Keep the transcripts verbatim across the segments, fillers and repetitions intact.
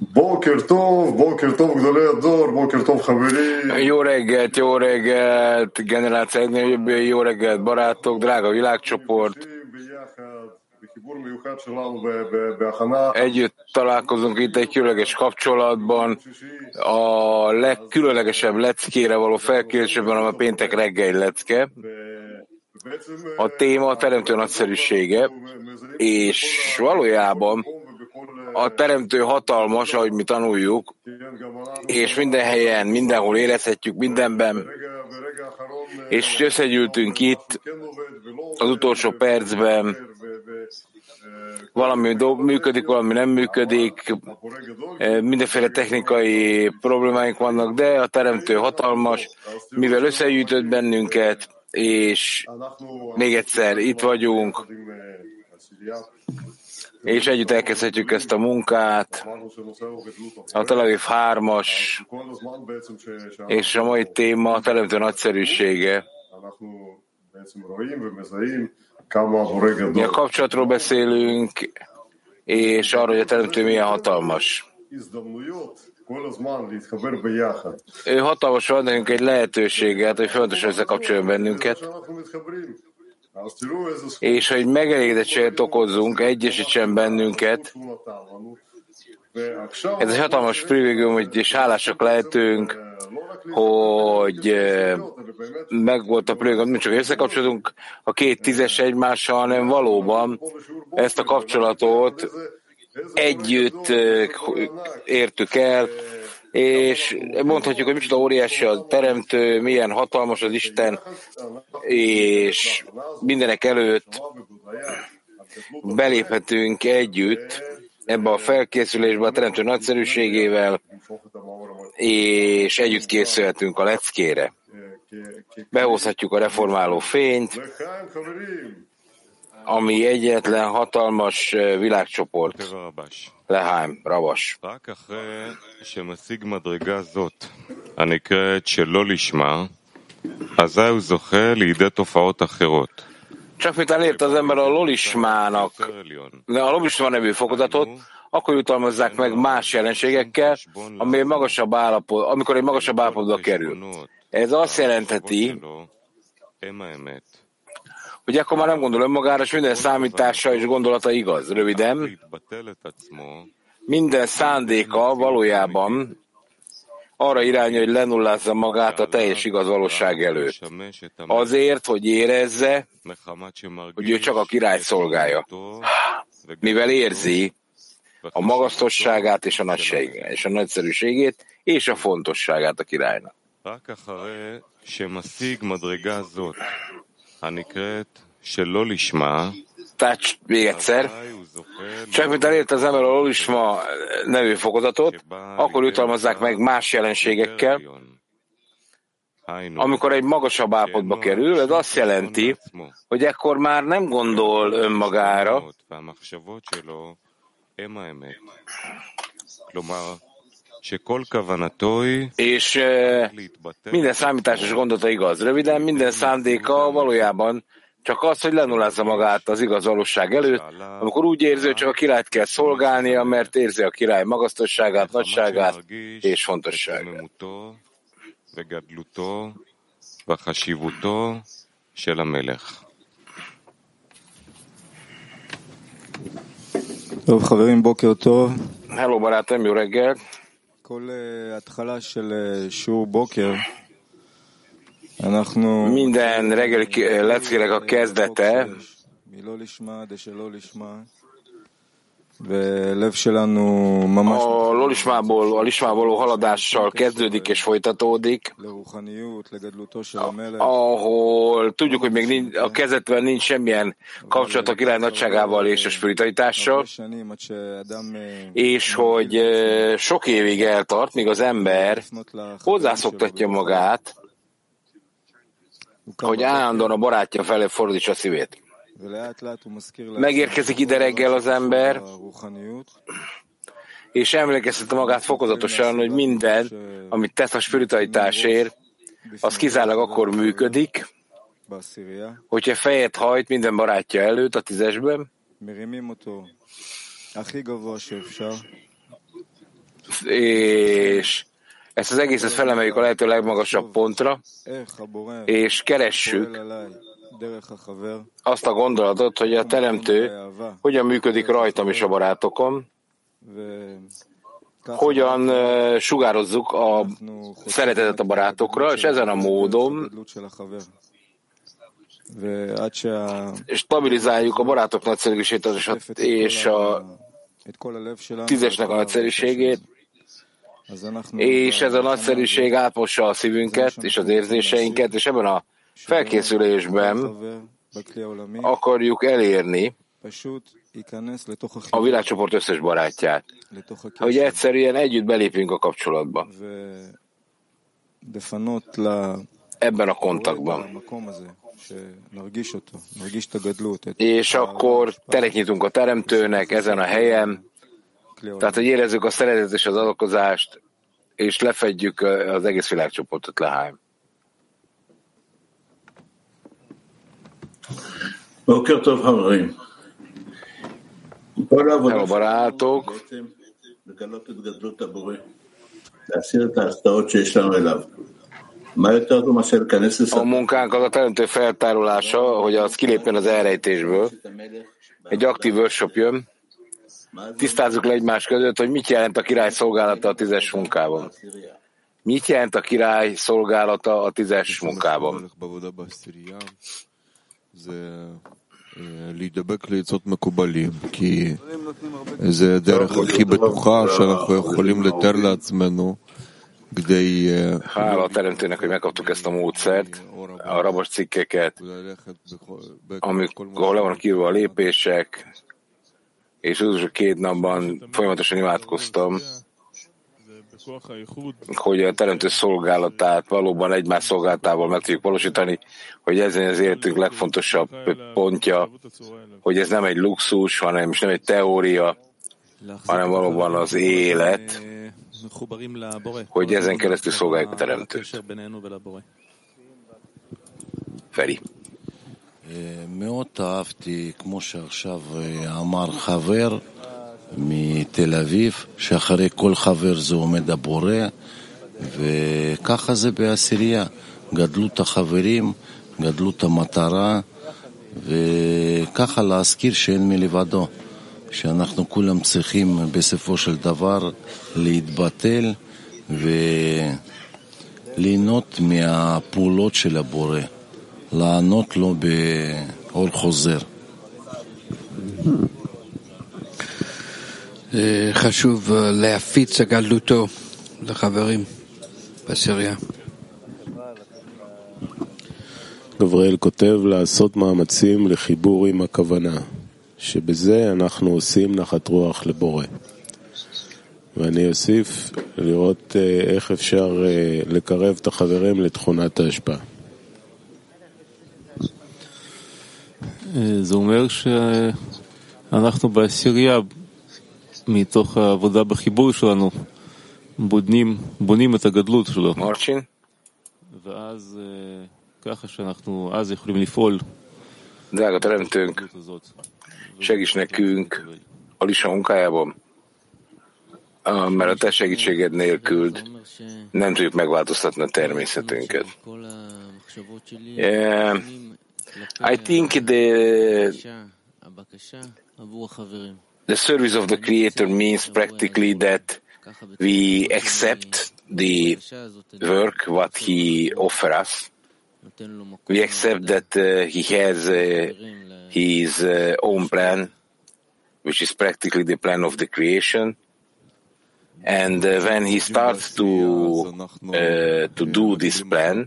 Boker tov, boker tov, gdolei ador, boker tov, haveri. Jó reggelt, jó reggelt, generáció legnagyobb, jó reggelt, barátok, drága világcsoport. Együtt találkozunk itt egy különleges kapcsolatban, a legkülönlegesebb leckére való felkészülésben, a péntek reggeli lecke. A téma a teremtő nagyszerűsége, és valójában a teremtő hatalmas, ahogy mi tanuljuk, és minden helyen, mindenhol érezhetjük, mindenben, és összegyűltünk itt az utolsó percben, valami működik, valami nem működik, mindenféle technikai problémáink vannak, de a teremtő hatalmas, mivel összegyűjtött bennünket, és még egyszer itt vagyunk, és együtt elkezdhetjük ezt a munkát, a Tel Aviv hármas, és a mai téma a teremtő nagyszerűsége. Mi a kapcsolatról beszélünk, és arról, hogy a teremtő milyen hatalmas. Ő hatalmas, van nekünk egy lehetőséget, hogy fontos összekapcsoljon bennünket, és hogy megelégedettséget okozzunk, egyesítsen bennünket. Ez egy hatalmas privilégium, hogy és hálásak lehetünk, hogy megvolt a privilégium, nem csak összekapcsolódunk a két tízes egymással, hanem valóban ezt a kapcsolatot együtt értük el, és mondhatjuk, hogy micsoda óriási a teremtő, milyen hatalmas az Isten, és mindenek előtt beléphetünk együtt ebbe a felkészülésbe a teremtő nagyszerűségével, és együtt készülhetünk a leckére. Behozhatjuk a reformáló fényt, ami egyetlen hatalmas világcsoport. Leháim, Ravas. Csak miután ért az ember a lolismának, a lolismá nevű fokozatot, akkor jutalmazzák meg más jelenségekkel, ami magasabb állapot, amikor egy magasabb állapotba kerül. Ez azt jelentheti, hogy akkor már nem gondol önmagára, és minden számítása és gondolata igaz. Röviden, minden szándéka valójában arra irányul, hogy lenullázza magát a teljes igaz valóság előtt. Azért, hogy érezze, hogy ő csak a király szolgálja. Mivel érzi a magasztosságát és a nagyságát, és a nagyszerűségét, és a fontosságát a királynak. Tehát még egyszer, csak mint elért az ember a lolisma nevű fokozatot, akkor jutalmazzák meg más jelenségekkel. Amikor egy magasabb állapotba kerül, ez azt jelenti, hogy ekkor már nem gondol önmagára, és minden számításos gondolata igaz. Röviden, minden szándéka valójában csak az, hogy lenullázza magát az igaz valóság előtt, amikor úgy érzi, hogy csak a királyt kell szolgálnia, mert érzi a király magasztosságát, nagyságát és fontosságát. Hello, barátom, jó reggel! Minden reggeli leckének a kezdete a lolismából, a lismából haladással kezdődik és folytatódik, ahol tudjuk, hogy még nincs, a kezdetben nincs semmilyen kapcsolat a király nagyságával és a spiritualitással, és hogy sok évig eltart, míg az ember hozzászoktatja magát, hogy állandóan a barátja felé fordítsa a szívét. Megérkezik ide reggel az ember, és emlékezteti magát fokozatosan, hogy minden, amit tesz a spiritualitásért, az kizárólag akkor működik, hogyha fejet hajt minden barátja előtt a tízesben, és ezt az egészet felemeljük a lehető legmagasabb pontra, és keressük azt a gondolatot, hogy a Teremtő hogyan működik rajtam és a barátokon, hogyan sugározzuk a szeretetet a barátokra, és ezen a módon stabilizáljuk a barátok nagyszerűségét és a tízesnek a nagyszerűségét, és ez a nagyszerűség átmossa a szívünket és az érzéseinket, és ebben a felkészülésben akarjuk elérni a világcsoport összes barátját, hogy egyszerűen együtt belépünk a kapcsolatba. Ebben a kontaktban. És akkor teret nyitunk a Teremtőnek ezen a helyen, tehát, hogy érezzük a szeretet és az adakozást, és lefedjük az egész világcsoportot Leháim. Hello, barátok! A munkánk az a Teremtő feltárulása, hogy az kilépjen az elrejtésből. Egy aktív workshop jön. Tisztázzuk le egymás között, hogy mit jelent a király szolgálata a tízes munkában. Mit jelent a király szolgálata a tízes munkában? להידבק לעצות מקובלים, כי זה הדרך הכי בטוחה שאנחנו יכולים לתאר לעצמנו כדי... Hála a Teremtőnek, hogy megkaptuk ezt a módszert, a rabos cikkeket, amikor le vannak írva a lépések, és az utolsó két napban folyamatosan imádkoztam, hogy a Teremtő szolgálatát valóban egymás szolgálatával meg tudjuk valósítani, hogy ez az életünk legfontosabb pontja, hogy ez nem egy luxus, hanem és nem egy teória, hanem valóban az élet, hogy ezen keresztül szolgáljuk a Teremtőt. Feri. מאוד אהבתי, כמו שעכשיו אמר חבר מתל אביב, שאחרי כל חבר זה עומד הבורא, וככה זה בעשירייה. גדלות החברים, גדלות המטרה, וככה להזכיר שאין מלבדו, שאנחנו כולם צריכים בסופו של דבר להתבטל וליהנות מהפעולות של הבורא, לענות לו באור חוזר. חשוב להפיץ הגדלותו לחברים בעשירייה. גבריאל כותב לעשות מאמצים לחיבור עם הכוונה, שבזה אנחנו עושים נחת רוח לבורא. ואני אוסיף לראות איך אפשר לקרב את החברים לתכונת ההשפעה. זה אומר שאנחנו בעשירייה, מתוך העבודה בחיבור שלנו, בונים, בונים את הגדלות שלו. מורצ'ין? ואז ככה שאנחנו אז יכולים לפעול. Drága Teremtőnk, segíts nekünk a Lisa munkájában, mert a te segítséged nélkül nem tudjuk megváltoztatni a természetünket. Yeah. I think the the service of the Creator means practically that we accept the work what He offers us. We accept that uh, He has uh, His uh, own plan, which is practically the plan of the creation. And uh, when He starts to uh, to do this plan,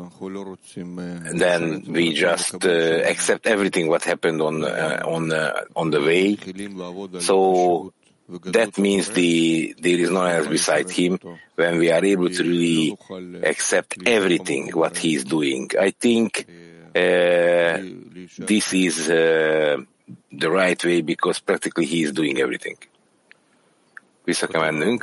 then we just uh, accept everything what happened on uh, on uh, on the way. So that means the there is no one else beside Him. When we are able to really accept everything what He is doing, I think uh, this is uh, the right way, because practically He is doing everything. Vissza kell mennünk.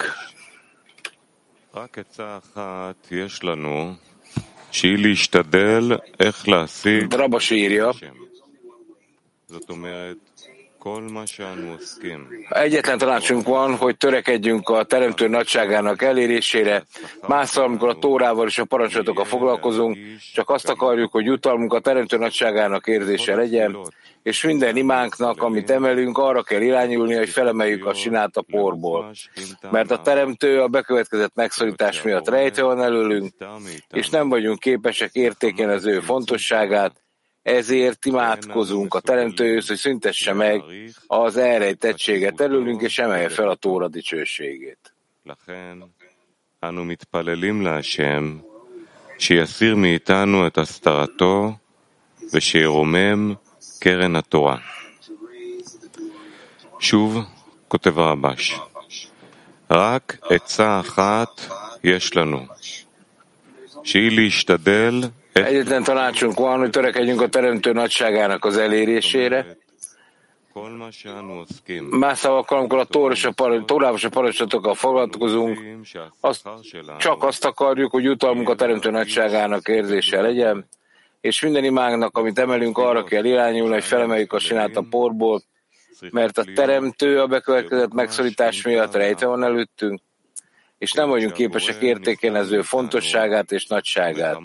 רק עצה אחת יש לנו, שהיא להשתדל איך להשיג. Rabas írja, זאת אומרת, Egyetlen tanácsunk van, hogy törekedjünk a Teremtő nagyságának elérésére. Másszal, amikor a Tórával és a parancsolatokkal foglalkozunk, csak azt akarjuk, hogy jutalmunk a Teremtő nagyságának érzése legyen, és minden imánknak, amit emelünk, arra kell irányulni, hogy felemeljük a sinát a porból. Mert a Teremtő a bekövetkezett megszorítás miatt rejtve van előlünk, és nem vagyunk képesek értékelni az ő fontosságát, ezért imádkozunk a Teremtőhöz, hogy szüntesse meg az elrejtettséget előlünk, és emelje fel a Tóra dicsőségét. אנו מתפללים להשם שיסיר מאיתנו את הסתרתו ושירומם קרן התורה. שוב כותב הרבש, רק עצה אחת יש לנו, שהיא להשתדל. Egyetlen tanácsunk van, hogy törekedjünk a Teremtő nagyságának az elérésére. Más szavakkal, amikor a Tórával és a parancsolatokkal foglalkozunk, azt, csak azt akarjuk, hogy jutalmunk a Teremtő nagyságának érzése legyen, és minden imánknak, amit emelünk, arra kell irányulni, hogy felemeljük a sinát a porból, mert a Teremtő a bekövetkezett megszorítás miatt rejtve van előttünk, és nem vagyunk képesek értékelni az ő fontosságát és nagyságát.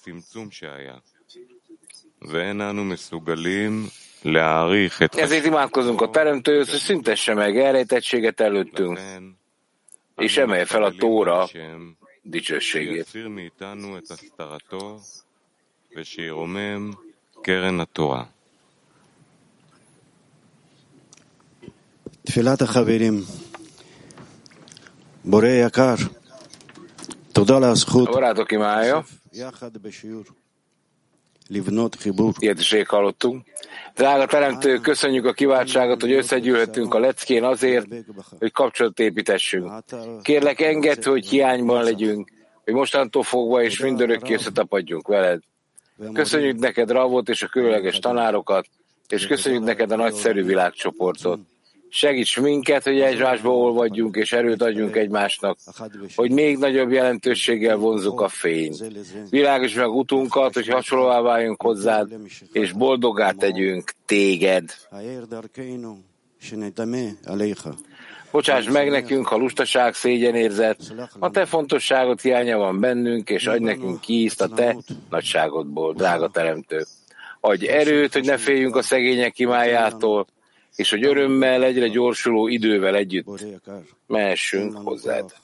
Ezért imádkozunk a Teremtőhöz, hogy szüntesse meg elrejtettséget előttünk, és emelje fel a Tóra dicsőségét. תפילת החברים, בורא יקר, תודה על הזכות יחד בשיעור, לבנות חיבור. Ilyet is rég hallottunk. Drága Teremtő, köszönjük a kiváltságot, hogy összegyűlhetünk a leckén azért, hogy kapcsolatot építessünk. Kérlek, engedd, hogy hiányban legyünk, hogy mostantól fogva és mindörökké összetapadjunk veled. Köszönjük neked Ravot és a különleges tanárokat, és köszönjük neked a nagyszerű világcsoportot. Segíts minket, hogy egymásba olvadjunk és erőt adjunk egymásnak, hogy még nagyobb jelentőséggel vonzzuk a fényt. Világos meg utunkat, hogy hasonlóvá váljunk hozzád, és boldoggá tegyünk téged. Bocsáss meg nekünk, ha lustaság, szégyenérzet, a te fontosságot hiánya van bennünk, és adj nekünk kiízt a te nagyságodból, drága Teremtő. Adj erőt, hogy ne féljünk a szegények imájától, és hogy örömmel egyre gyorsuló idővel együtt mehessünk hozzád.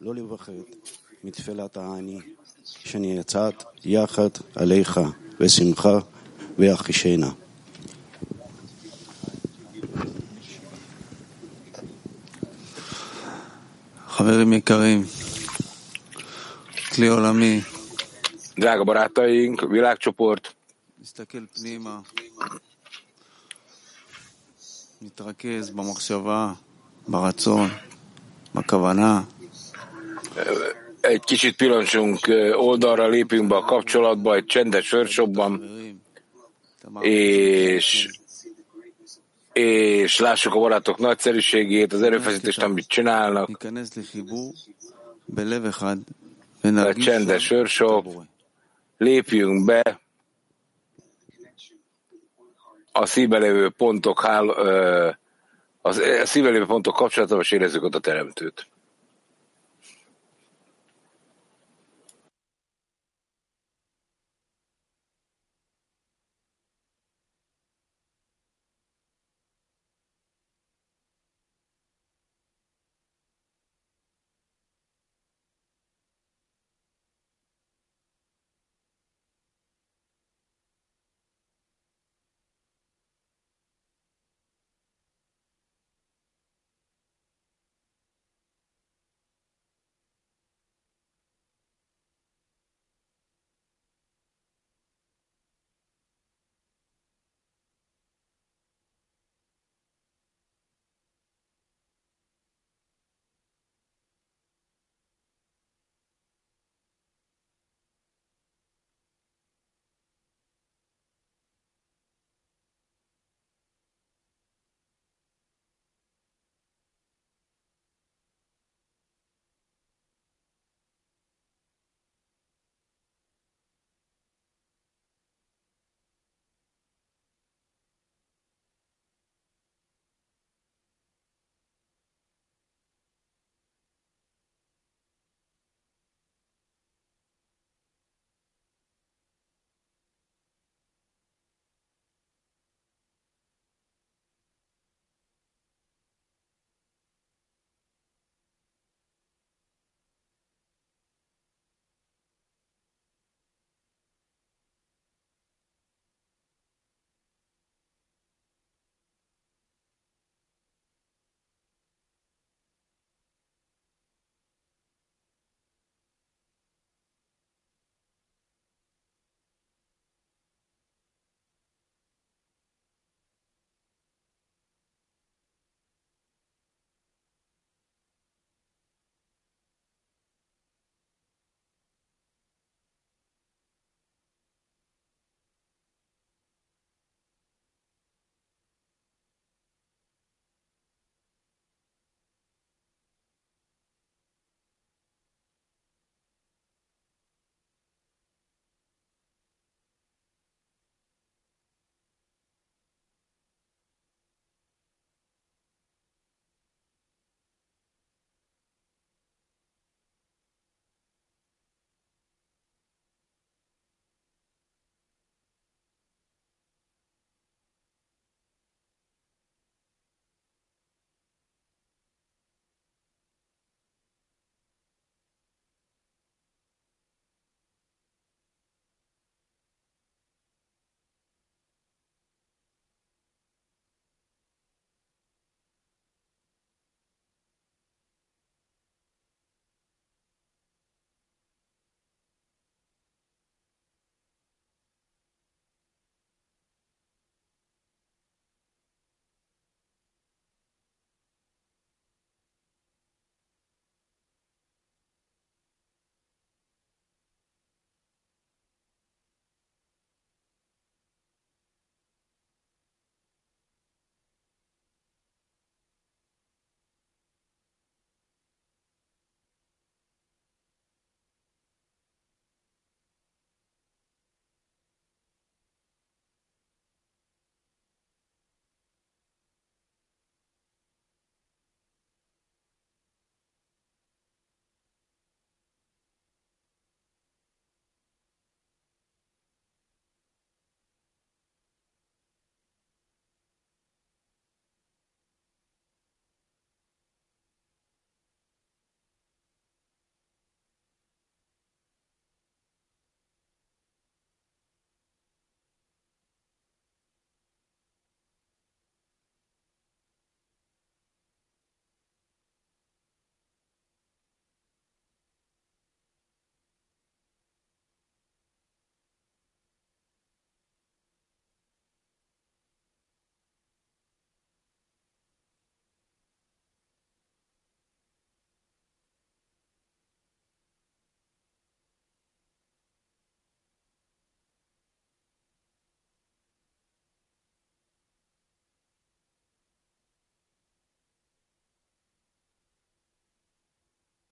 חברים יקרים, כלי עולמי, drága barátaink, világcsoport, נסתכל פנימה, נתרכז במחשבה, ברצון, בכוונה. Egy kicsit pillancsunk oldalra, lépünk be a kapcsolatba, egy csendes workshopban, és, és lássuk a barátok nagyszerűségét, az erőfeszítést, amit csinálnak. Egy csendes workshop, lépjünk be a szívbe lévő pontok, hál, a szívbe lévő pontok kapcsolatban, és érezzük ott a Teremtőt.